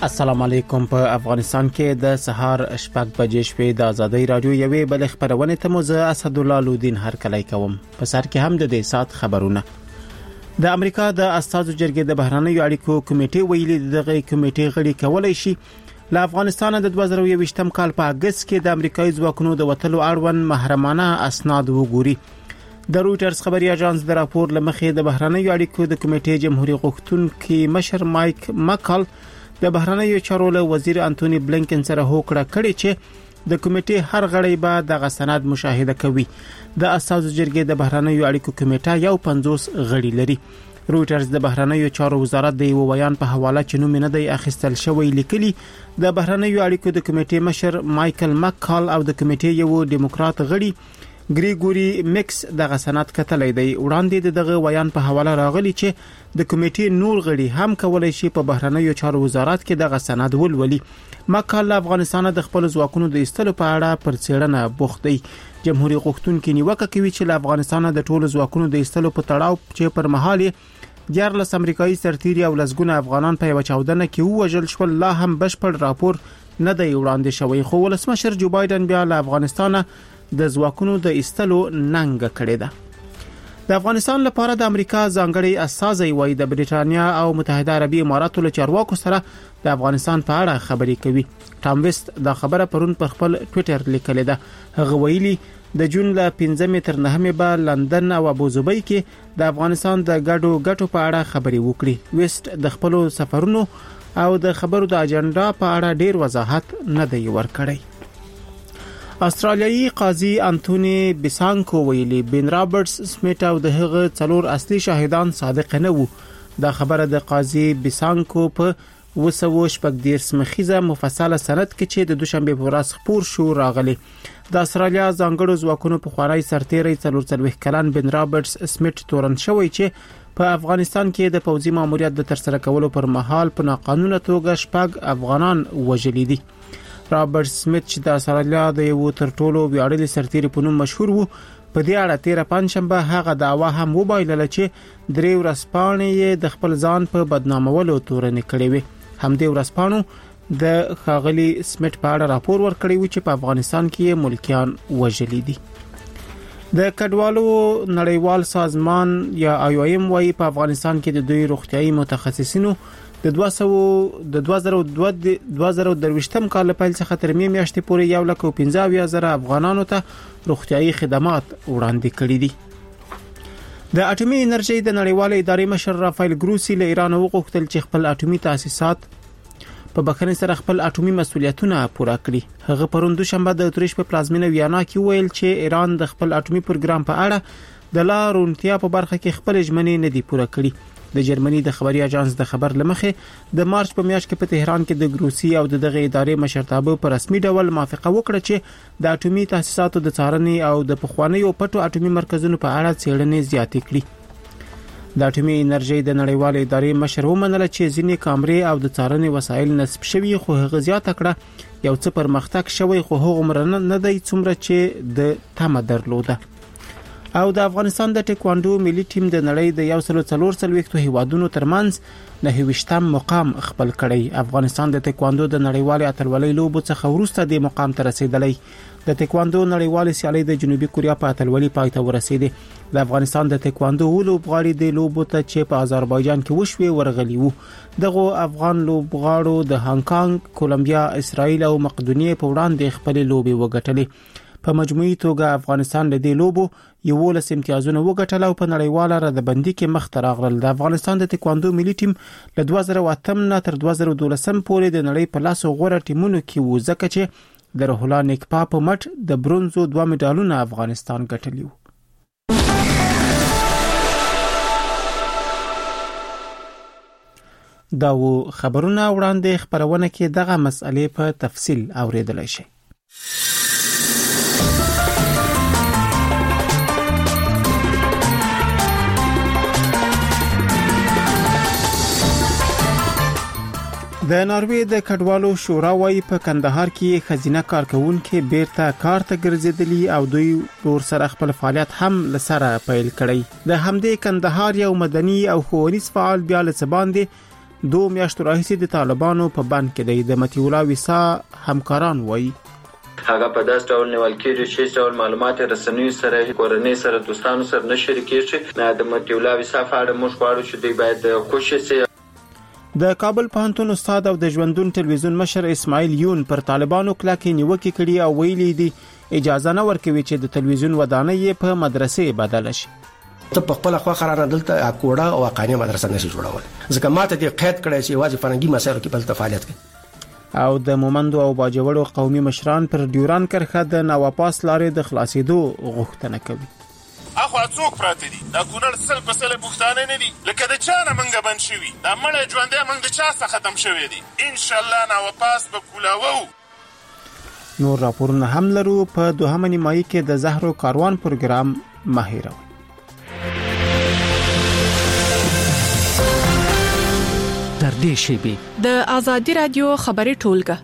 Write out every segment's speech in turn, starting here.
السلام علیکم. په افغانستان کې د سهار شپږ بجې شوې د ازادۍ رادیو یوې بل خبرونه ته مو زه اسدالله لودین هر کلی کوم. په سر کې هم د دې سات خبرونه. د امریکا د استازو جرګې د بهرنیو اړیکو کمیټې ویلي دغه کمیټې غړي کولای شي له افغانستان د 2021 کال په اگست کې د امریکایي ځواکونو د وټلو اړوند محرمانه اسناد وګوري. د رويټرز خبري اژانس د راپور لمخې د بهرنیو اړیکو د کمیټې جمهوریت غوښتونکي مشر مایک مکل د بهرنیو چارو له وزیر انټونی بلینکن سره هوکړه کړې چې د کمیټې هر غړی به د غسناد مشاهده کوي. د اساسو جرګې د بهرنیو اړیکو کمیټه یو 50 غړي لري. رويټرز د بهرنیو چارو وزارت د یو بیان په حواله چې نوم نه دی اخیستل شوی لیکلي د بهرنیو اړیکو د کمیټې مشر مایکل مکال او د کمیټې یو دیموکرات غړي ګریګوري میکس د غسنات کتلې دی. وړاندې دغه بیان په حواله راغلی چې د کمیټې نور غړي هم کولای شي په بهرنیو چارو وزارت کې د غسنات ولولي. مکال افغانستان د خپل ځواکونو د ایستلو په اړه پر څېړنه بوخت دی. جمهوریت غوښتونکي نیوکه کوي چې له افغانستان د ټولو ځواکونو د ایستلو په تړاو چې پر مهال 14 امریکایي سرتیري او لسګونه افغانان په یو چاودنه کې وژل شول لا هم بشپړ راپور نه دی وړاندې شوی. خو ولسمشر جو بایدن بیا له افغانستان د ځواکونو د ایستلو ننګ کړی ده. د افغانستان لپاره د امریکا ځانګړي استازي وای د بریټانیا او متحده عربي اماراتو له چارواکو سره د افغانستان په اړه خبرې کوي. ټام ویست دا خبره پرون پر خپل ټوئیټر لیکلې ده. هغه ویلي د جون ل 15 تر 9 به لندن او ابوظبي کې د افغانستان د ګټو په اړه خبرې وکړي. ویست د خپل سفرونو او د خبرو د اجنډا په اړه ډیر وضاحت نه دی ورکړی. استرالیایي قاضي انټونی بیسانکو ویلي بن رابرټس سمیت او د هغه څلور اصلي شاهدان صادق نه وو. دا خبره د قاضي بیسانکو په وسوش پکدیر سمخیزه مفصله سند کې چې د دوشنبه په ورځ خبر شو راغلی. د استرالیا ځانګړو ځواکونو په خوارای سرتیری 43 کلن بن رابرټس سمیت تورن شوی چې په افغانستان کې د پوځي ماموریت د ترسره کولو پر مهال په ناقانونه توګه شپږ افغانان وژلي دي. رابرټ سمیت چې د استرالیا د یو تر ټولو ویاړلي سرتیری په نوم مشهور وو په دې اړه 13 پنځشنبه هغه دعوا هم وبایلله چې درې ورځپاڼې د خپل ځان په بدنامولو تورنې کړې وي. همدې ورځپاڼو د خاغلی سمیت په اړه راپور ورکړی و چې په افغانستان کې ملکیان وژلي دي. د کډوالو نړیوال سازمان یا IOM وايي په افغانستان کې د دوی روغتيایي متخصصینو د 2023 کال په پیل څخه تر میاشتې پورې 1,15,000 افغانانو ته روغتيایي خدمات وړاندې کړي دي. د اټومي انرژي د نړیوال ادارې مشر رافایل ګروسی له ایران وغوښتل چې خپل اټومي تاسیسات په بخښنې سره خپل اټومي مسؤلیتونه پوره کړي. هغه پرون دوشنبه د اتریش په پلازمینه ویانا کې ویل چې ایران د خپل اټومي پروګرام په اړه د لارونتیا په برخه کې خپل ژمنې نه دي پوره کړي. د جرمني د خبري اژانس د خبر لمخې د مارچ په میاشت کې په تهران کې د ګروسی او دغه ادارې مشرتابه په رسمي ډول موافقه وکړه چې د اټومي تاسیساتو د څارنې او د پخوانیو پټو اټومي مرکزونو په اړه څېړنې زیاتې کړي. د اټومي انرژي د نړیوال ادارې مشر ومنله چې ځینې کامرې او د څارنې وسایل نصب شوي خو هغه زیاته کړه یو څه پرمختګ شوی خو هغه مرنه نه دی څومره چې د تمه درلوده. او د افغانستان د ټیکواندو ملي ټیم د نړۍ د 144 هیوادونو ترمنځ 29م مقام خپل کړی. افغانستان د ټیکواندو د نړیوال اتلولۍ لوبو څخه وروسته د مقام ته رسیدلی. د ټیکواندو نړیوال سیالي د جنوبي کوریا په اتلولۍ پای ته ورسېده. د افغانستان د ټیکواندو لوبغاړي د لوبو ته چې په آذربایجان کې وشوي ورغلي وو. دغه افغان لوبغاړو د هانګ کانګ، کولمبیا، اسرائیل او مقدونیې په وړاندې خپل لوبي وګټلې. په مجموعي توګه افغانستان له دې لوبو 11 امتیازونه وګټل او په نړیواله ردبندي کې مخ ته راغلل. د افغانستان د ټیکواندو ملي ټیم له 2008 نه تر 2012 پورې د نړۍ په لاس غوړه ټیمونو کې و ځکه چې د روح الله نیکپا په مټ د برونزو 2 مډالونه افغانستان ګټلی و. دا و خبرونه وړاندې خبرونه کې دغه مسئلې په تفصیل اوریدلای شئ. د ناروې د کډوالو شورا وايي په کندهار کې خزینه کارکونکو بیرته کار ته ګرځېدلي او دوی ور سره خپل فعالیت هم لسره پیل کړی. د همدې کندهار یو مدني او ښوونیز فعال بیا له سباندې 2 میاشتو راهیسې د طالبانو په بند کې دی. د مطیع الله ویسا همکاران وایي هغه په داس ډول نیول کېږي چې ډول معلومات رسنیو سره کورنۍ سره دوستانو سره نه شریکېږي. د مطیع الله ویسا په اړه موږ غواړو چې دوی باید کوشش وکړي. د کابل پوهنتون استاد او د ژوندون ټلویزیون مشر اسماعیل یون پر طالبانو کلکې نیوکې کړي او ویلي دي اجازه نه ورکوي چې د تلویزیون ودانۍ په مدرسې بدل شي. ته په خپل خوا قرار دلته کوړه او قانوني مدرسه نشي جوړول ځکه ماته دې قید کړی چې واجب فرهنګي مسایلو کې بل فعالیت کوي. او د مومندو او باجوړو قومي مشران پر ډیوران کرخه د نواپاس لارې د خلاصېدو غوښتنه کوي. اخو څوک پراته دي دا کونړ سل په سل پښتانه نه دي لکه د چا نه منګه بند شوی دا مړ ژوندې منګ د چا څخه ختم شوی دي. ان شاء الله نواپاس به کولاوو. نور راپورونه هم لرو. په دوهمه نیمایي کې د زهرو کاروان پروګرام ماهیرو. تر دې شیبې د ازادي رادیو خبري ټولګه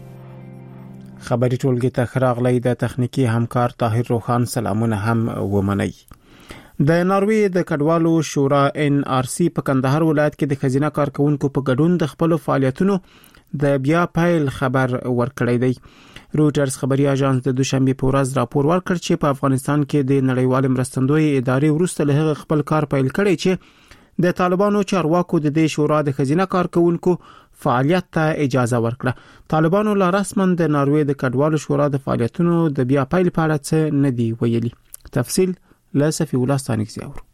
ته خراغلی د تخنیکی همکار طاهر روخان سلامونه هم ومني. د ناروې د کډوالو شورا NRC په کندهار ولایت کې د خزینه کارکونکو په ګډون د خپل فعالیتونو د بیا پیل خبر ورکړی دی. روټرز خبري اژانس د دوشنبه په ورځ راپور ورکړ چې په افغانستان کې د نړیوال مرستندوی ادارې وروسته له خپل کار پیل کړی چې د طالبانو چارواکو د دې شورا د خزینه کارکونکو فعالیت ته اجازه ورکړه. طالبانو لا رسماً د ناروې د کډوالو شورا د فعالیتونو د بیا پیل په اړه څه نه دی ویلي. تفصیل له صفی الله ستانکزی اورو.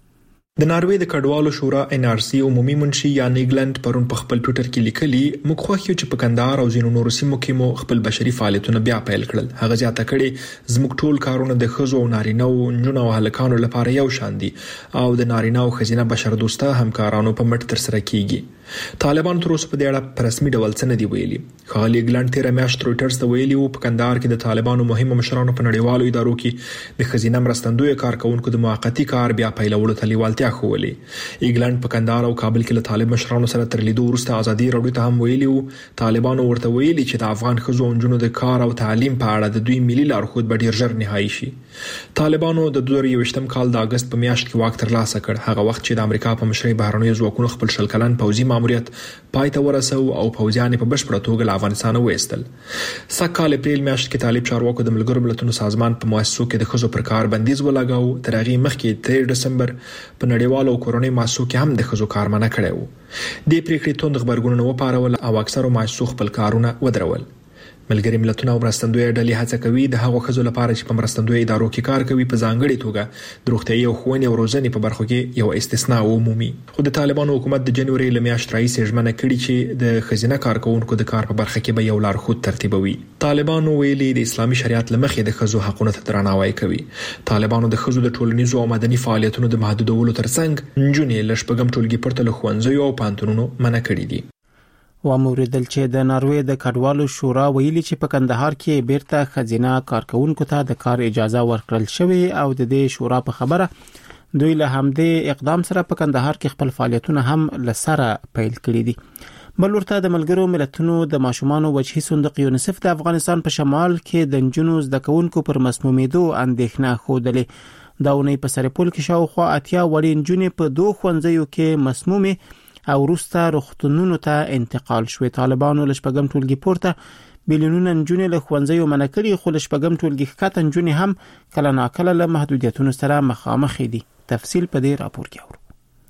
د ناروې د کډوالو شورا NRC عمومي منشي یا نیګلند پرون په خپل ټوئیټر کې لیکلي موږ خوښ یو چې په کندهار او ځینو نورو سیمو کې مو خپل بشري فعالیتونه بیا پیل کړل. هغه ځاته کړي زموږ ټول کارونه د خزو او نارینه او نجونو او هلکانو لپاره یو شان دي او د نارینه او خزینه بشر دوسته همکارانو په مټ تر سره کیږي. طالبان تر اوسه په دې اړه په رسمي ډول څه نه دی ویلي. خالي ګلند تیر میاشت روټرز ته ویلي وو په کندهار کې د طالبانو مهمه مشرانو په نړیوالو ادارو کې د خزینه مرستندوی کارکونکو د موقتی کار بیا پیلولو ته لیوالتیا ښوولې. ایګلند په کندهار او کابل کې له طالب مشرانو سره تر لیدو وروسته ازادي راډیو ته هم ویلي وو طالبانو ورته ویلي چې د افغان ښځو او نجونو د کار او تعلیم په اړه د دوی ملي لارښود به ډیر ژر نهایی شي. طالبانو د 2021م کال د اگست په میاشت کې واک ترلاسه کړ. هغه وخت چې د امریکا په مشرۍ بهرنیو ځواکونو خپل شل کلن پوځي ماموریت پای ته ورسو او پوځیان په بشپړه توګه له افغانستان وایستل. سکهال اپریل میاشت کې طالب چارواکو د ملګرو ملتونو سازمان په مؤسسو کې د ښځو پر کار بندیز ولګاو. تر هغه مخکې 3 دسمبر په نړیوالو او کورونی مؤسسو کې هم د ښځو کار منع کړی وو. د پریکړې توند خبرګونونه وپارول او اکثرو مؤسسو خپل کارونه ودرول. ملګری ملتونه او مرستندوی ډلې هڅه کوي د هغو ښځو لپاره چې په مرستندوی ادارو کې کار کوي په ځانګړي توګه د روغتیايي او ښوونې او روزنې په برخو کې یو استثناء عمومي. خو د طالبانو حکومت د جنوري له میاشتې راهیسې ژمنه کړې چې د خزینه کارکونکو د کار په برخه کې به یو لارښود ترتیبوي. طالبانو ویلي د اسلامي شریعت له مخې د ښځو حقوقو ته درناوی کوي. طالبانو د ښځو د ټولنیزو او مدني فعالیتونو د محدودولو ترڅنګ نجونې له شپږم ټولګي پرته له ښوونځیو او پوهنتونونو منع کړي دي. واموریدل چې د ناروې د کډوالو شورا ویلي چې په کندهار کې بیرته خزینه کارکونکو ته د کار اجازه ورکړل شوی او د دې شورا په خبره دوی له همدې اقدام سره په کندهار کې خپل فعالیتونه هم لسره پیل کړي دي. بل ورته د ملګرو ملتونو د ماشومانو وجهي صندوق یونیسف د افغانستان په شمال کې د نجونو زده کوونکو پر مسمومیدو اندېښنه خوده. دا ونې په سرپول کې شاوخوا 80 وړي نجونې په 2 ښوونځیو کې مسمومه او وروسته روغتونونو ته انتقال شوې. طالبانو له شپږم ټولګي پورته بیلیونونه نجونې له ښوونځیو منع کړي خو له شپږم ټولګي ښکته نجونې هم کله ناکله له محدودیتونو سره مخامخ دي. تفصیل په دې راپور کې اورو.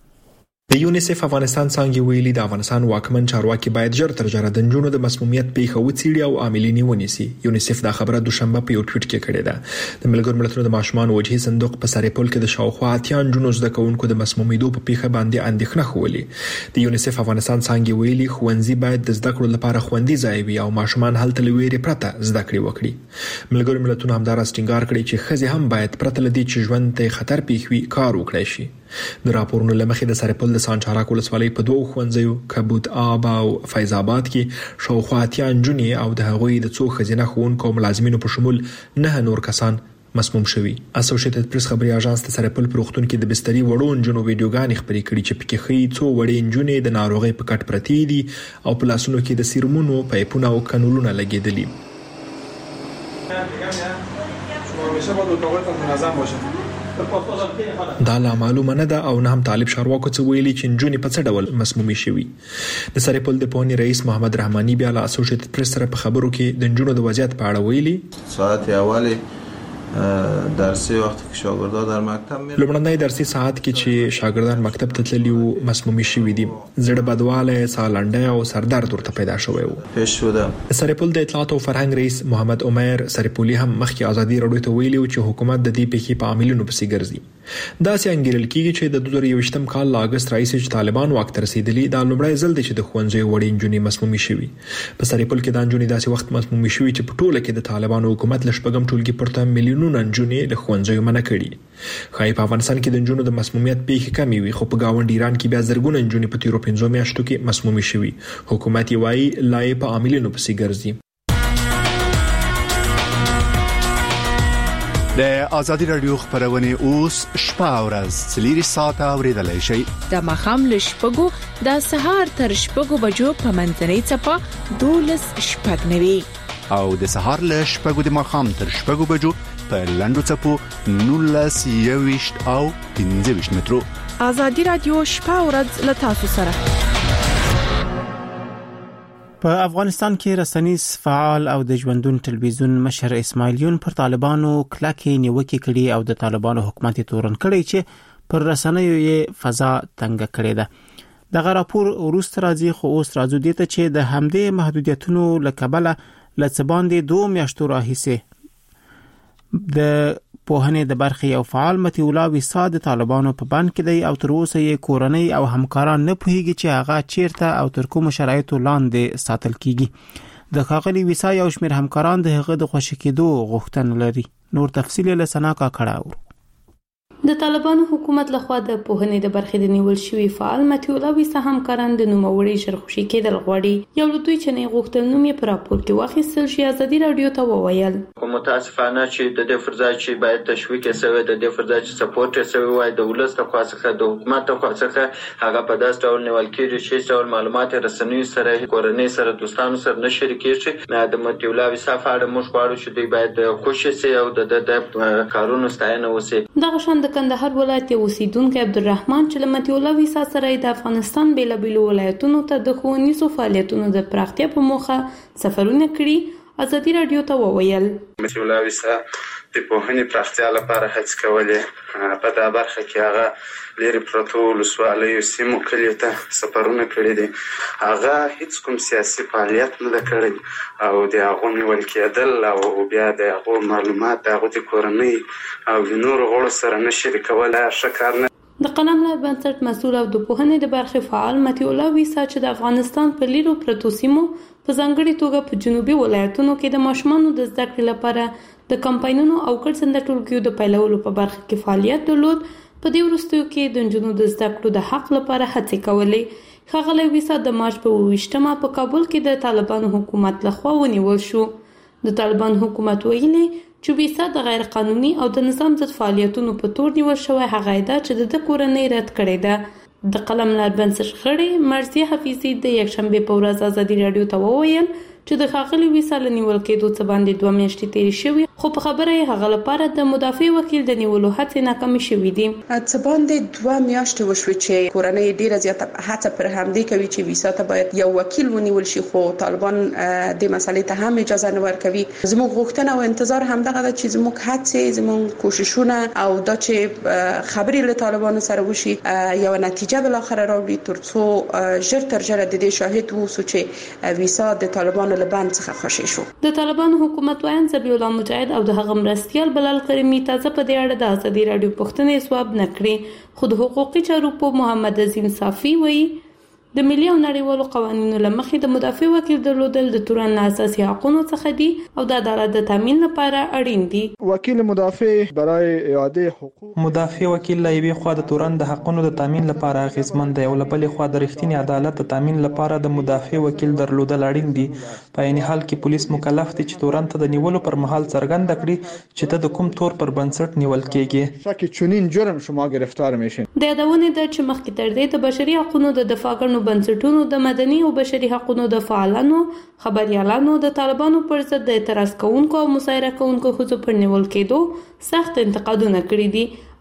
د یونیسف افغانستان څنګه ویلي د افغانستان واکمن چارواکي باید ژر تر ژره د نجونو د مسمومیت پیښه وڅېړي او عاملین ونیسي. یونیسف دا خبره دوشنبه په یو ټویټ کې کړې ده. د ملګرو ملتونو د ماشومانو وجهي صندوق په سرپول کې د شاوخوا 80 نجونو زده کوونکو د مسمومیدو په پیښه باندې اندېښنه خوولې. د یونیسف افغانستان څنګه ویلي ښوونځي باید د زده کړو لپاره خوندي ځای وي او ماشومان هلته لویري پرته زده کړې وکړي. ملګرو ملتونو همدارس ټینګار کړی چې ښځې هم باید پرته لدی چې ژوند ته خطر پیښ وي کار وکړي شي. د راپورونو لمخې د سرپل د سانچارک ولسوالۍ په 2 ښوونځیو کبوت آب او فیض آباد کې شاوخوا 80 نجونې او د هغوی د څو ښځینه ښوونکو او ملازمینو په شمول 9 نور کسان مسموم شوي. اسوسییټډ پریس خبري اژانس د سرپل په روغتون کې د بستري وړو نجونو ویډیوګانې خپرې کړي چې پکې ښیي څو وړې نجونې د ناروغۍ په کټ پرتې دي او په لاسونو کې د سیرومونو پایپونه او کانولونه لګېدلي. دا لا معلومه نه ده او نه هم طالب چارواکو څه ویلي چې نجونې په څه ډول مسمومې شوي. د سرپل د پونې رئیس محمد رحماني بیا له اسوسییټډ پریس سره په خبرو کې د نجونو د وضعیت په اړه ویلي. ساعت اولی درسي وخت کې شاګردان در مکتب مې لومړنۍ درسي ساعت کې چې شاګردان مکتب ته تللي وو مسمومې شوي دي. زړه بدواله، ساه لنډۍ او سردرد ورته پیدا شوی و. پیش شوه. سرپل د اطلاعات او فرهنګ رئیس محمد عمر سرپولي هم مخکې ازادي راډیو ته ویلي و چې حکومت د دې پیښې په عاملونو پسې ګرځي. دا څنګه کېږي چې د 2021م کال له اگست راهیسې چې طالبان واک ته رسیدلي دا لومړی ځل دی چې د ښوونځیو وړې نجونې مسمومې شوي. په سرپل کې دا نجونې داسې وخت مسمومې شوي چې په ټوله کې د طالبانو حکومت له شپږم ټولګي پورته میلیونونه نجونې له ښوونځیو منع کړي. ښایي په افغانستان کې د نجونو د مسمومیت پیښې کمې وي، خو په ګاونډ ایران کې بیا زرګونه نجونې په تیرو 5 میاشتو کې مسمومې شوي. حکومت یې وایي لا یې په عاملینو پسې ګرځي. د آزادي رادیو خبرونه اوس شپه او ورځ 4 ساعته اوریدلای شئ. د مخام له شپږو د سهار تر شپږو بجو په منځنۍ چپه 12:09 او د سهار له شپږو د مخام تر شپږو بجو په لندو چپو 19:20 او 15 مترو. آزادي رادیو شپه او ورځ له تاسو سره. په افغانستان کې رسنیز فعال او د ژوندون ټلویزیون مشر اسماعیل یون پر طالبانو کلکې نیوکې کړي او د طالبانو حکومت تورن کړي چې پر رسنیو یې فضا تنګ کړي ده. دغه راپور وروسته راځي، خو اوس راځو دي ته چې د همدې محدودیتونو لکبله لڅباندې 2 میاشتو راهیسه د پوهنې د برخې او فعال متي الله ویسا د طالبانو په بند کې دی او تر اوسه یې کورنۍ او همکاران نه پوهیږي چې هغه چیرته او تر کومو شرایطو لاندې ساتل کیږي. د ښاغلي ویسا یو شمېر همکاران د هغه د خوشی کېدو غوښتنه لري. نور تفصیل له سناکا کړه. د طالبانو حکومت لخوا د پوهنې د برخې د نیول شوی فعال متي الله ویسا همکاران د نوموړي شرخوشي کېدل غواړي. یو لوی چې نه غوښتل نوم یې پر راپور کې واخیستل شي. آزادي رادیو ته وویل متاسفانه چې د دې فرضای چې باید تشویق شوی، د دې فرضای چې سپورټ شوی وای د ولست خوا څخه د حکومت خوا څخه هغه په داس ډول نیول کېږي چې څول معلومات رسنیو سره کورنۍ سره دوستانو سره نه شریکېږي. د متي الله ویسا فاړه موږ غواړو چې دوی باید کوشش وکړي او د کارونو ستاینه وکړي. دغه شان د کندهار ولایت اوسیدونکو عبدالرحمن چې له متي الله ویسا سره د افغانستان بیلابیلو ولایتونو ته د ښوونیزو فعالیتونو د پراختیا په موخه سفرونه کړي. آزادي رادیو ته وویل متي الله ویسا د پوهنې پراختیا لپاره هڅې کولې. په دا برخه کې هغه لري پروتو ولسوالیو سیمو کلیو ته سفرونه کړي دي. هغه هیڅ کوم سیاسي فعالیت نه کړی او د هغه نیول کېدل او بیا د هغه معلومات د هغه کورنۍ او نور غړو سره نه شریکول شکر نه. د قلم له بنسټ مسؤل او د پوهنې د برخې فعال متي الله ویسا چې د افغانستان په لیرو پرتو سیمو په ځانګړي توګه په جنوبي ولایتونو کې د ماشومانو د زده کړې لپاره د کمپاینونو او ګډ ټولګیو د پیلولو په برخه کې فعالیت درلود. په دې وروستیو کې د نجونو د زده کړو د حق لپاره هڅې کولې. ښاغلی ویسا د مارچ په 28مه په کابل کې د طالبانو حکومت لخوا ونیول شو. د طالبان حکومت ویلي چې ویسا د غیر قانوني او د نظام ضد فعالیتونو په تور نیول شوی هغه ادعا چې د کورنۍ رد کړې ده. د قلم لار بنسټ غړي مرضیه حفیظي د یکشنبه په ورځ آزادي رادیو ته وویل چې د ښاغلي ویسا له نیول کېدو څخه باندې 2 میاشتې تیرې شوې، خو په خبره یې هغه لپاره د مدافع وکیل د نیولو هڅې ناکامې شوې دي. څه باندې 2 میاشتې وشوې چې کورنۍ ډیره زیاته هڅه پر همدې کوي چې ویسا ته باید یو وکیل ونیول شي، خو طالبان د مسلې ته هم اجازه نه ورکوي. زموږ غوښتنه او انتظار هم دغه چې زموږ هڅې، زموږ کوششونه او دا چې خبرې له طالبانو سره وشي یو نتیجه بل اخر راوړي ترڅو ژر تر ژره د دې شاهد ووسو چې ویسا د طالبانو له بند څخه خوشی شو. د طالبانو حکومت وایي زبی الله مجاهد او د هغه مرستیال بلال کریمی تازه په دې اړه د آزادي رادیو پوښتنې ځواب نه کړې. خو د حقوقي چارو په محمد عظیم صافی وایي د ملي او نړیوالو قوانینو لمخې د مدافع وکیل درلودل د تورن اساسي حقوقو څخه دي او د عدالت د تامین لپاره اړین دي. وکیل مدافع برای اعاده حقوق مدافع وکیل له یوې خوا د تورن د حقوقو د تامین لپاره اغیزمن دی او له بلې خوا د رښتینی عدالت د تامین لپاره د مدافع وکیل درلودل اړین دي. په عین حال کې پولیس مکلف دي چې تورن ته د نیولو پر مهال څرګنده کړي چې ته د کوم تور پر بنسټ نیول کیږي. شکی چنین جرم شما گرفتار میشین. د یادونه ده چې مخکې تر دې د بشري حقوقو د دفاعګانو بنسټونو د مدني او بشري حقوقو د فعالانو خبريالانو د طالبانو پر ضد د اعتراض کوونکو او مظاهره کوونکو ښځو پر نیول کېدو سخت انتقادونه کړي دي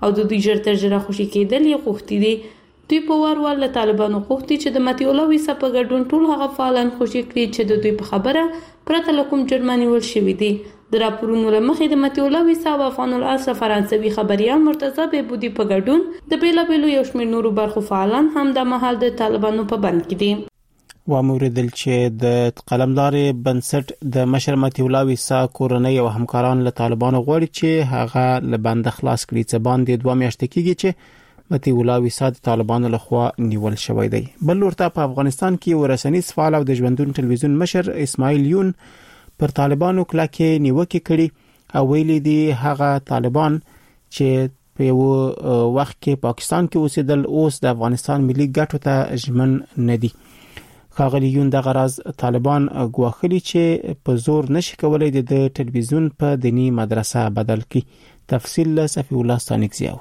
او د دوی ژر تر ژره خوشي کېدل یې غوښتي دي. دوی په وار له طالبانو غوښتي چې د مطیع الله ویسا په ګډون ټول هغه فعالان خوشي کړي چې د دوی په خبره پرته له کوم جرم نیول شوي دي. د راپورونو له مخې د مطیع الله ویسا او افغان الاصل فرانسوي خبريال مرتضی بهبودي په ګډون د بیلابیلو یو شمېر نورو برخو فعالان هم د مهال د طالبانو په بند کې دي. واموردل چې د قلمدار بنسټ د مشر مطیع الله ویسا کورنۍ او همکاران له طالبانو غواړي چې هغه له بند خلاص کړي چې باندې 2 میاشتې کېږي چې مطیع الله ویسا د طالبانو لخوا نیول شوی دی. بل ورته په افغانستان کې ورسنیز فعال او د ژوندون ټلویزیون مشر اسماعیل یون پر طالبانو کلکه نیوکه کړي او ویلي دي هغه طالبان چې په یو وخت کې پاکستان کې اوسېدل اوس د افغانستان ملي ګټو ته ژمن نه دي. ښاغلي یون د غرض طالبان غواخلي چې په زور نشي کولای د ټلویزیون په دینی مدرسه بدل کړي. تفصیل له صفی الله ستانکزی.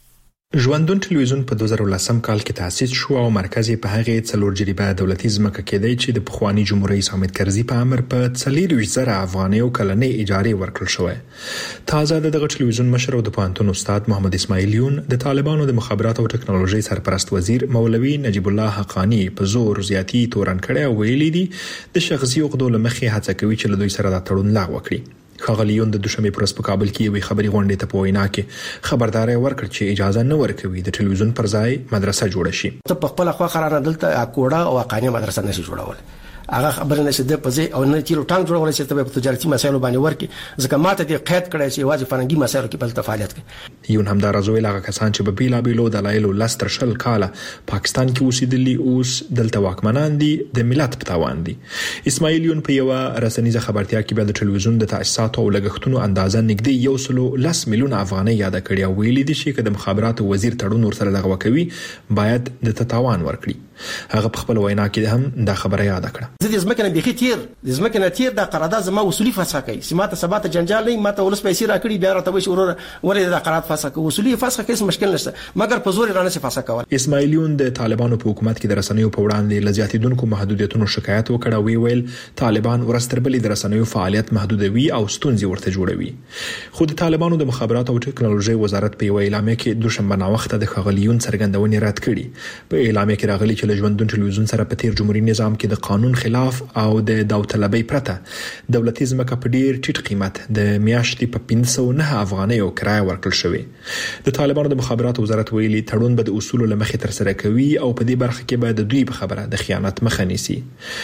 ژوندون ټلویزیون په 2010 کال کې تأسیس شو او مرکز یې په هغه څلور جریبه دولتي ځمکه کې دی چې د پخوانی جمهوریت رئیس حامد کرزي په امر په 40,000 افغانۍ کلنې اجاره ورکړل شوې. تازه دغه ټلویزیون مشر او د پوهنتون استاد محمد اسماعیل یون د طالبانو د مخابرات او ټکنالوژي سرپرست وزیر مولوي نجیب الله حقانی په زور زیاتی تورن کړي او ویلي دي د شخصي عقدو لمخې هڅه کوي چې له دوی سره د تړون لغوه کړي. ښاغلي یون د دوشنبه پر ورځ په کابل کې یوې خبري غونډې ته په وینا کې خبرداري ورکړه چې اجازه نه ورکوي د ټلویزیون پر ځای مدرسه جوړه شي. ته په خپل خوا قرار دلته اکوړه او اقانیه مدرسه نشي جوړول. هغه خبره نشي د پځې او نه چیرو ټانګ جوړول چې ته په تجارتي مسایلو باندې ورکی ځکه ماته دې قید کړی چې واځي فرنګي مسایلو کې بل فعالیت کوي. یون هم دا راځوي لاغه کسان چې په بیلابیلو دلایلو لستر شل کاله پاکستان کې اوسېدلي اوس دلته واکمنان دي د ملت په تاوان دي. اسماعیل یون په یو رسنیزه خبرتیا کې د ټلویزیون د تاسیساتو او لګښتونو اندازه نږدې 110 میلیون افغانۍ یاد کړي او ویلي دي چې د مخابراتو وزیر تړون ورسره لغوه کوي باید د تاوان ورکړي. هغه په خپل وینا کې هم دا خبره یاد کړه. زه د ځمکې نه بيخي تیر د ځمکې نه تیر د قرارداد زما وصولي فسخ کوي سماته سبات جنجال نه ماته ولس پیسې راکړي بیا راته وشي ورې د قرارداد فسخ کوي وصولي فسخ کوي مشکل نشته مګر په زور رانه فسخ کول. اسماعیل یون د طالبانو په حکومت کې د رسنیو په وړاندې لزیاتیدونکو محدودیتونو شکایت وکړ او ویل طالبان ورستربلې د رسنیو فعالیت محدودوي او ستونزې ورته جوړوي. خو د طالبانو د مخابرات او ټکنالوژي وزارت په یو اعلامیه کې دوشنبه ناوخته د ښاغلي یون څرګندونې رد کړي. په اعلامیه کې راغلي چې ژوندون ټلویزیون سره په تیر جمهوریت نظام کې د قانون خلاف او د داوطلبۍ پرته دولتي ځمکه په ډیر ټیټ قیمت د میاشتې په 509 افغانۍ او کرایه ورکړل شوې. د طالبانو د مخابراتو وزارت ویلي تړون به د اصولو لمخې تر سره کوي او په دې برخه کې به د دوی په خبره د خیانت مخه نیسي.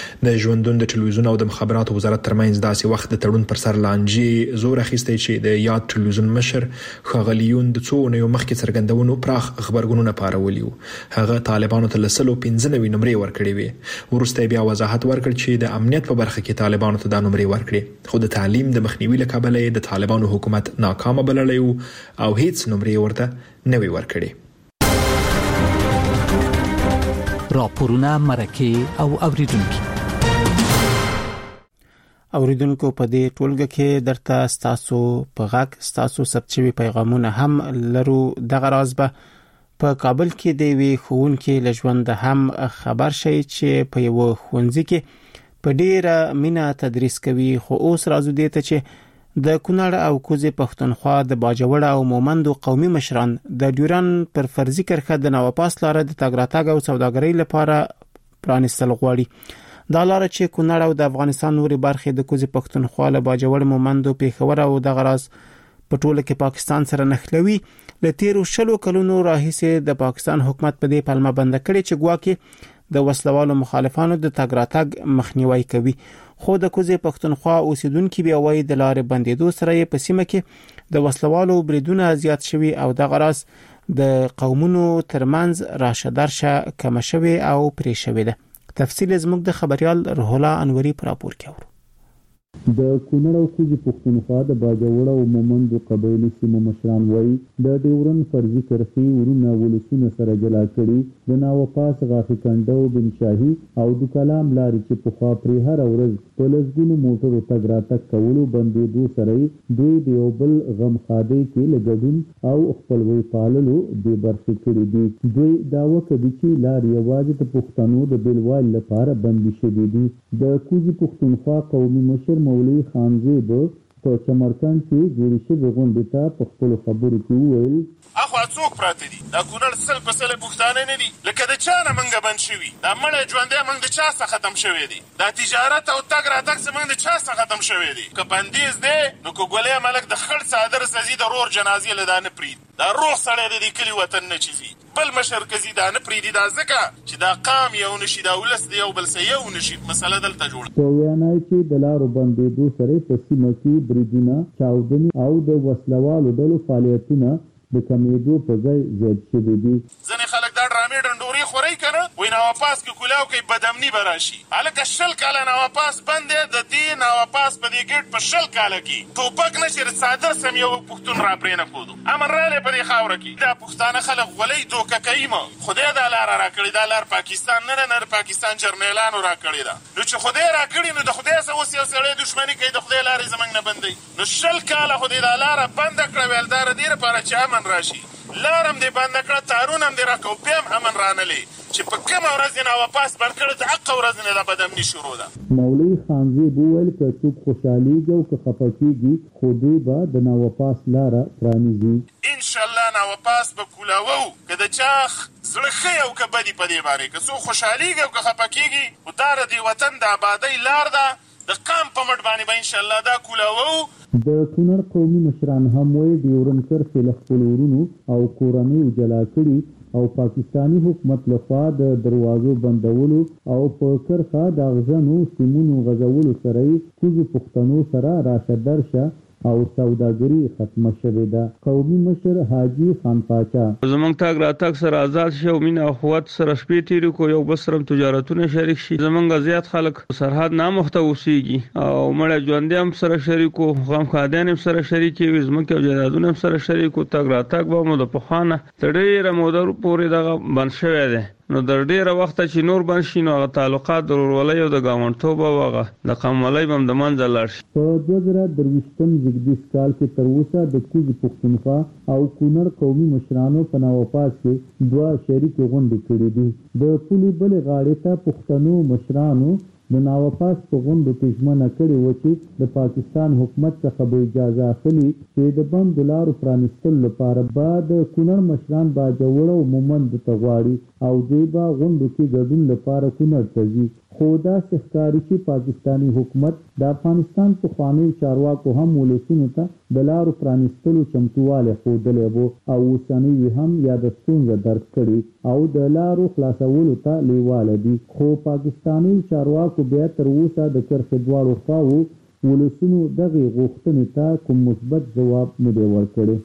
د ژوندون د ټلویزیون او د مخابراتو وزارت ترمنځ داسې وخت د تړون پر سر لانجې زور اخیستی چې د یاد ټلویزیون مشر ښاغلي یون د څو اونیو مخکې څرګندونو پراخ خبرګونونه پارولي وو. هغه طالبانو ته له 15 نمرې ورکړې وې. ورسته بیا وضاحت ورکړ چې د امنیت په برخه کې طالبانو ته د نمرې ورکړي خو د تعلیم د مخنیوي لپاره د طالبانو حکومت ناکامه بللی او هیڅ نمرې ورته نه وی ورکړي. راپورونه مرکه او اوریدونکو په دې ټولګه کې درته ستاسو په غږ ستاسو ثبت شوی پیغامونه هم لرو. دغه راز به په کابل کې د وی خوونکې لژوند هم خبر شي چې په یو خونځي کې په ډیره مینا تدریس کوي خو اوس راځو دي ته چې د کونړ او کوزي پښتونخوا د باجوړ او مومند قومي مشران د ډیورن پر فرضي کرخه د نوپاس لاره د تګراتګ او سوداګرۍ لپاره پرانیستل غواړي. دا لاره چې کونړ او د افغانستان نوري برخې د کوزي پښتونخوا له باجوړ مومند او پیښور او د غراز په ټوله کې پاکستان سره نښلوي. له تیرو 10 کلونو راهیسې د پاکستان حکومت په دې پلمه بند کړي چې ګواکې د وسلوالو مخالفانو د تګ راتګ مخنیوي کوي. خو د کوزي پښتونخوا اوسیدونکو بیا وایي د لارې بندیدو سره په سیمه کې د وسلوالو بریدونه زیات شوي او د غراس د قومونو ترمنځ راشه درشه کم شوي او پرې شوي ده. تفصیل زموږ د خبريال روح الله انوري پر راپور کوي. د کونړ او کوزي پښتونخوا د باجوړ او مومند قبایلی سیمو مشران وایي د ډیورن فرضي کرښې ورونه ولسونه سره جلا کړي د ناوپاس غاښي کنډو بن شاهي او د کلام لارې چې په خوا پرې هر ورځ په لسګونو موټرو تګ راتګ کولو بندېدو سره دوی د یو بل غمخادۍ کې له ګډون او خپلوۍ پاللو بې برخې کړي دي. دوی دعوه کوي چې لارې یوازې د پښتنو د بېلوالي لپاره بندي شوي دي. د کوزي پښتونخوا قومي مشر مولوي خانزیب په چمرکند کې جوړې شوې غونډې ته په خپلو خبرو کې وویل خوا څوک پراته دي دا کونړ سل په سل پښتانه نه دي لکه د چا نه منګه بند شوي دا مړی ژوندی موږ د چا څخه ختم شوی دی دا تجارت او تګ راتګ څه موږ د چا څخه ختم شوی دی که بندیز دی نو که ګولۍ ملک د خړ څادر سزي د رور جنازې له دا نه پرېږدي دا روغ سړی د دې کلي وطن نه چیزي بل مشر کزي دا نه پرېږدي دا ځکه چې دا قام یو نشي دا ولس د یو بل سه یو نشي مسله دلته جوړه په وینا چې د لارو بندېدو سره په سیمه کې بریدونه چاودنې او د وسلوالو ډلو فعالیتونه د کمیدو په ځای زیات شوي دي. ځینې خلک دا ډرامې ډنډورې خورئ که نه وایي ناواپاس کې کولاو کوي بدامني به راشي هلکه 20 کاله ناواپاس بند دی د دې ناواپاس په دې ګېټ په 20 کاله کې ټوپک نه چې څادر سم یو پښتون را پرې نه ښودو امن رالی په دې خاوره کې دا پښتانه خلک غولۍ دوکه کوي مه خدای دا لاره را کړې دا لار پاکستان نه د پاکستان جرنیلانو را کړې ده نو چې خدای را کړي نو د خدای سره اوس یو سړی دښمني کوي د خدای لارې زموږ نه بندوي نو 20 کاله خو دې دا لاره بنده کړه ویل دا د دې لپاره چې امن راشي لارم دې بنده کړه تارونه هم دې راکړه بیا هم امن رانلی چې په کومه ورځ یې ناواپاس بند کړه د حقه ورځ نه دا بدامني شروع ده. مولوي خانزیب وویل که څوک خوشحالیږي او که خفه کېږي خو دوی به د ناواپاس لاره پرانیزي. انشاءالله ناواپاس به کولاوو که د چا زړه ښه او که بدي په دې باندې که څوک خوشحالیږي او که خفه کېږي خو دا د دې وطن د آبادۍ لار ده د قام په مټ باندې به انشاءالله دا کولاوو. د کونړ قومي مشران هم وایي ډیورنډ کرښې له خپلو ورونو او کورنیو جلا کړي او پاکستانی حکومت لخوا د دروازو بندولو او په کرښه د اغزنو سیمونو غځولو سره یې کوزو پښتنو سره راشه درشه او سوداګري ختمه شوې ده. قومي مشر حاجي خان پاچا زمونږ تاګ راتګ سره آزاد شي او مینه اخوت سره شپې تیرې کو یو بل سره تجارتونه شریک شي زمونږ زیات خلک سرحد نامخته اوسېږي او مړه ژوندي هم سره شریکو غم خادیان هم سره شریکي وي زمونږ او جایدادونه هم سره شریکو تاګ راتګ به مو د پخوانه تر ډېره موده پورې دغه بند شوی دی نو در ډیره وخت چې نور بند شي نو هغه تعلقات د ورولۍ او د ګاونډتوب او هغه د قومولۍ به هم د منځه لاړ شي. په 2023 زیږدیز کال کې تر اوسه د کوزو پښتونخوا او کونړ قومي مشرانو په ناواپاس کې 2 شریکې غونډې کړې دي. د پولې بلې غاړې ته پښتنو مشرانو د ناواپاس په غونډو کې ژمنه کړې وه چې د پاکستان حکومت څخه به اجازه اخلي چې د بندو لارو پرانیستلو لپاره به د کونړ مشران باجوړ او مومند ته غواړي او دوی به غونډو کې ګډون لپاره کونړ ته ځي خو داسې ښکاري چې پاکستانی حکومت د افغانستان پخوانیو چارواکو هم ولسونو ته د لارو پرانیستلو چمتووالی ښودلی و او اوسنۍ هم یاده ستونزه درک کړي او د لارو خلاصولو ته لیواله دي خو پاکستانیو چارواکو بیا تر اوسه د کرښې دواړو خواوو ولسونو دغې غوښتنې ته کوم مثبت ځواب نه دی ورکړی.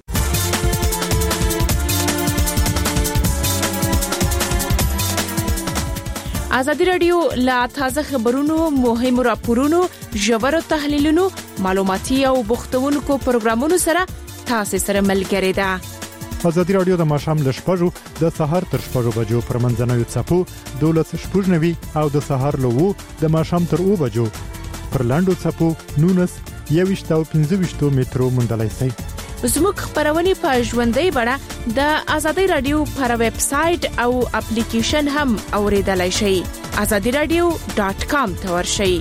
ازادي رادیو لا تازه خبرونو مهمو راپورونو ژورو تحلیلونو معلوماتي او بوختونکو پروګرامونو سره تاسو سره ملګری ده. ازادي رادیو د ماښام ل 6:00 د سهار تر 6:00 بجو پر منځنوي څپو 12:90 او د سهار له 2 د ماښام تر 2 بجو پر لاندو څپو 19 او 15 مترو مندلای شي. زموږ خبرونه په ژوندۍ بڼه د ازادي رادیو پر ویب سټ او اپلیکیشن هم اوریدلای شئ. azadiradio.com ته ورشئ.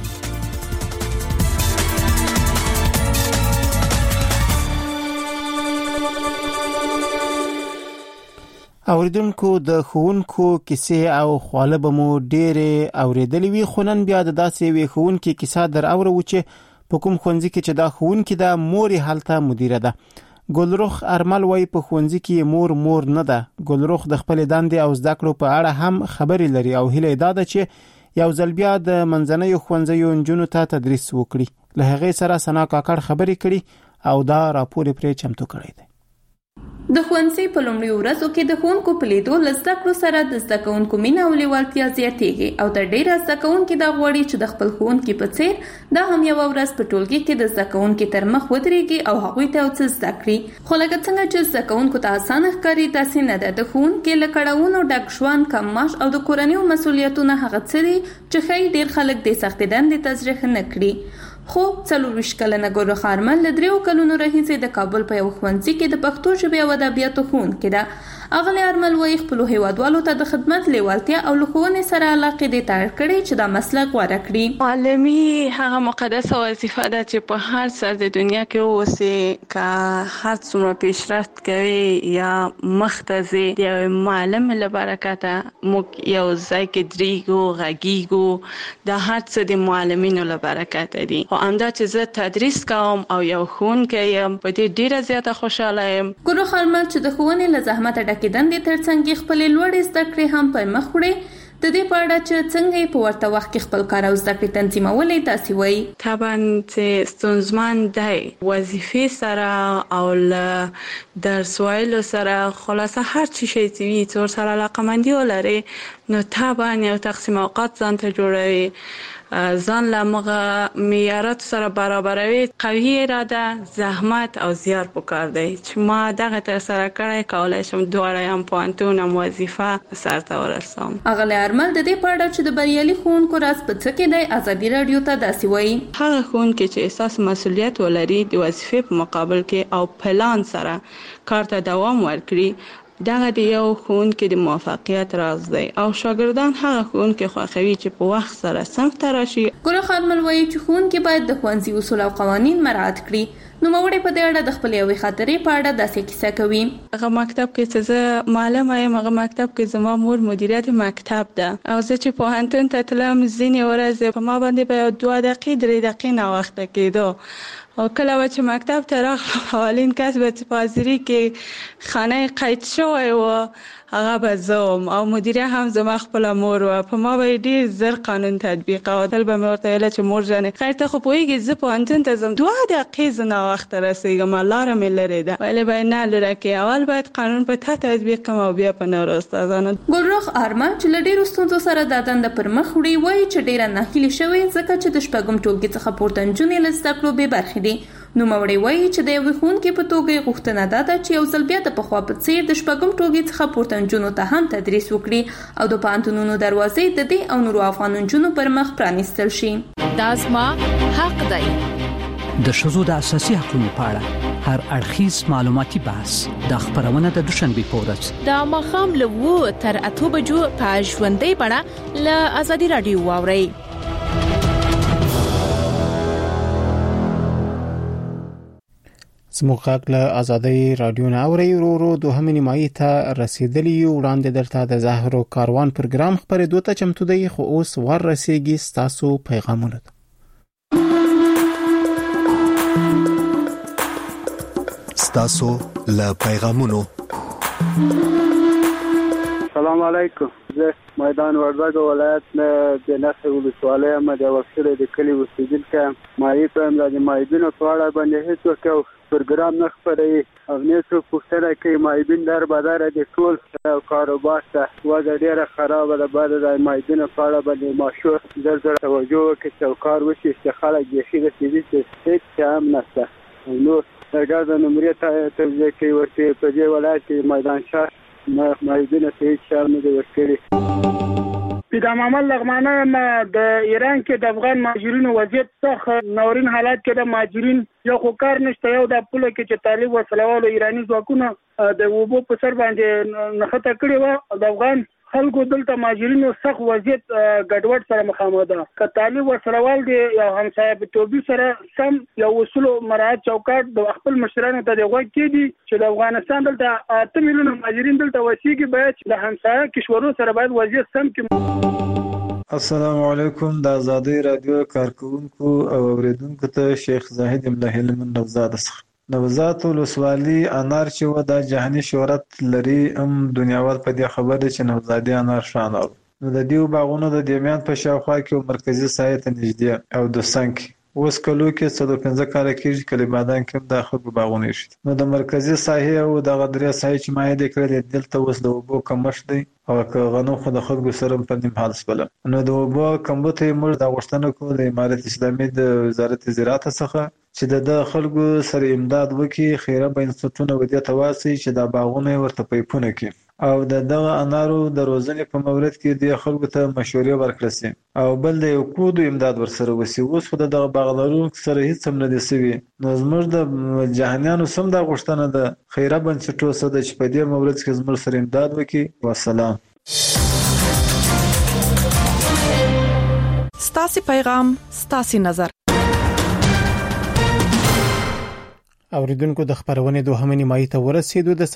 اوریدونکو د ښوونکو کیسې او خواله به مو ډېرې اوریدلې وي خو نن بیا د داسې وی ښوونکي کیسه در اورو چې په کوم ښوونځي کې چې دا ښوونکي د موري حالته مدیره ده. ګلرخ ارمل وای په ښوونځي کې مور نه ده. ګلرخ د خپل دندې او زده کړو په اړه هم خبرې لري او هیله ده چې یو ځل بیا د منځنیو ښوونځیو نجونو ته تدریس وکړي. له هغې سره سنا کاکړ خبرې کړي او دا راپور پرې چمتو کړی دی. د ښوونځي په لومړیو ورځو کې د ښوونکو په لیدو له زده کړو سره د زده کوونکو مینه او لیوالتیا زیاتېږي او تر ډېره زده کوونکي دا غواړي چې د خپل ښوونکي په څېر دا هم یوه ورځ په ټولګي کې د زده کوونکي تر مخ ودرېږي او هغوی ته یو څه زده کړي. خو لکه څنګه چې زده کوونکو ته اسانه ښکاري داسې نه ده. د ښوونکي له کړاوونو ډک ژوند، کم معاش او د کورنیو مسؤلیتونه هغه څه دي چې ښایي ډېر خلک دې سختې دندې ته زړه نه کړي. خو 24 کلنه ګلرخ ارمل له 3 کلونو راهیسې د کابل په یو ښوونځي کې د پښتو ژبې او ادبیاتو ښوونکې ده اغلی ارمل وایي خپلو هیوادوالو ته د خدمت لیوالتیا او لښوونې سره علاقې دې ته اړ کړي چې دا مسلک غوره کړي. معلمي هغه مقدسه وظیفه ده چې په هر سر د دنیا کې اوسې، که هر څومره پیشرفت کوي یا مخته ځي، د یو معلم له برکته موږ یو ځای کې درېږو، غږیږو. دا هر څه د معلمینو له برکته دي. او همدا چې زه تدریس کوم او یو ښوونکی یم، په دې ډېره زیاته خوشحاله یم. ګروخ ارمل چې د ښوونې له زحمته ډکې دندې ترڅنګ خپلې لوړې زده کړې هم پر مخ وړي. د دې په اړه چې څنګه یې په ورته وخت کې خپل کار او زده کړې تنظیمولې داسې وایي. طبعا چې ستونزمن دی وظیفې سره او له درس ویلو سره، خلاصه هر چی شی چې وي چې ورسره علاقه‌مندي ولري، نو طبعا یو تقسیم اوقات ځان ته جوړوي، ځان له مغه معیاراتو سره برابروي. قوي اراده، زحمت او زیار پکار دی چې ما دغه ترسره کړی، کولی شم دواړه هم پوهنتون هم وظیفه سرته ورسوم. اغلی ارمل د دې په اړه چې د بریالي ښوونکو راز په څه کې دی، ازادي راډیو ته داسې وایي. هغه ښوونکی چې احساس مسؤلیت ولري، د وظیفې په مقابل کې او پلان سره کار ته دوام ورکړي، دغه د یو ښوونکي د موفقیت راز دی. او شاګردان هغه ښوونکي خوښوي چې په وخت سره صنف ته راشي. ګروخ ارمل وایي چې ښوونکي باید د ښوونځي اصول او قوانین مراعات کړي. نوموړی په دې اړه د خپلې یوې خاطرې په اړه داسې کیسه کوي. هغه مکتب کې چې زه معلمه یم، هغه مکتب کې زما مور مدیریت مکتب ده، او زه چې پوهنتون ته تلم ځینې ورځې په ما باندې به 2 دقیقې 3 دقیقې ناوخته کېدو. او کله چې مکتب ته راغلم، اولین کس به چې په حاضري کې خانه قید شوی و، هغه به زه وم، او مدیره هم زما خپله مور وه. په ما به ډېر زر قانون تطبیقاوه. تل به مې ورته ویله چې مور جانې خیر ته خو پوهېږې زه پوهنتون ته ځم، 2 دقیقې زه ناوخته رسېږم، لاره مې لرې ده. ویلې به نه لورکې، اول باید قانون په تا تطبیق کړم او بیا په نورو استادانو. ګلرخ ارمل چې له ډېرو ستونزو سره دا دنده پر مخ وړي، وایي چې ډېره ناهیلې شوې ځکه چې د 6 ټولګي څخه پورته نجونې له زده کړو بې برخې دي. نوموړی وایي چې د یوې ښوونکې په توګه یې غوښتنه دا ده چې یو ځل بیا د پخوا په څېر د 6 ټولګي څخه پورته نجونو ته هم تدریس وکړي او د پوهنتونونو دروازې د دې او نورو افغان نجونو پر مخ پرانیستل شي. دا زما حق دی. د ښځو د اساسي حقوقو په اړه هر اړخیز معلوماتي بحث د خبرونه د دوشنبه په ورځ د ماښام له 2 تر 8 بجو په ژوندۍ بڼه له ازادي راډیو واورئ. زموږ غږ له ازادي راډیو نه اورئ. ورو دوهمې نیمایي ته رسیدلی یو. وړاندې درته د زهر او کاروان پروګرام خبرېدو ته چمتو دی، خو اوس ور رسیږي ستاسو پیغامونه. ستاسو له پیغامونو. سلام علیکم. زه میدان وردګ ولایت نه د نخې ولسوالۍ یم، د وکیل د کلی اوسیدونکی یم. مایي په د مایبینو په اړه باندې هیڅ وکړو پروګرام نه خپروي او نه څوک پوښتنه کوي. مایبین در بدره د ټول کاروبار ته وضع ډېره خرابه ده. باید د مایبینو په اړه باندې ماشور زر توجه وکړي چې کار وشي چې خلک بیخي رسېدي چې هیڅ څه هم نشته. نو ګاز د نمرې ته توجه کوي ورته په دې ولایت کې میدان شهر مایبینو ته هیڅ شهر نه دی ورکړي. پیدا محمد لغمانه د ایران کې د افغان مهاجرینو وضعیت څخه نورین حالات کې د مهاجرین یو خو کار نشته، یو د پوله کې چې طالب وسلوالو ایرانی ځواکونه د وبو په سر باندې نښته کړې و. د افغان خلکو دلته مهاجرینو سخت وضعیت ګډوډ سره مخامخ ده. که طالب وسلوال دی یو همسایه په توګه سره سم یو اصول مراعات چوکاټ د خپل مشرانو ته دی غوږ کېدي چې د افغانستان دلته 8 میلیونه مهاجرین دلته وسیږي، باید د همسایه کشورونو سره باید وضعیت سم کړي. السلام علیکم. د ازادي رادیو کارکونکو او اوریدونکو ته شیخ زاهد املاهی لمن نوزاد څخه. نوزاد ولسوالي انار چې و د جهاني شهرت لري، هم دنیاوال په دې خبره چې نوزادي انار شانه. نو د دیو باغونو د دیمیان په شاوخوا کې مرکزی سایت نږدې او د سنک اوس کلو کې 115 کال کېږي کلی بادان کې د خلکو باغونه شي. نو د مرکزی ساحه او د غدریا ساحه چې ماهي کړل دلته اوس د وبو کمښت دی او غنو خو د خلکو سره په نیم حال سپل. نو د وبو کمبته موږ د غوښتنه کوو د امارت اسلامي د وزارت زراعت څخه چې د خلکو سره امداد وکړي، خیره بنسټونه ودی تواسي چې د باغونه ورته پیپونه کوي او دغه انارو د روزنې په مورد کې د خلکو ته مشورې ورکړل شي او بل د یو کودو امداد ورسره وسی. اوس خو دغه باغدارو سره هیڅ هم نه دي سوي. نو زموږ د جهانیانو سم د غوښتنه د خیره بنسټونو سره چې په دې مورد کې زموږ سره امداد وکړي. والسلام. ستاسو پیغام ستاسو نظر. اوریدونکو د خبرونه دوهمه نیمایي ته ورسېدو. د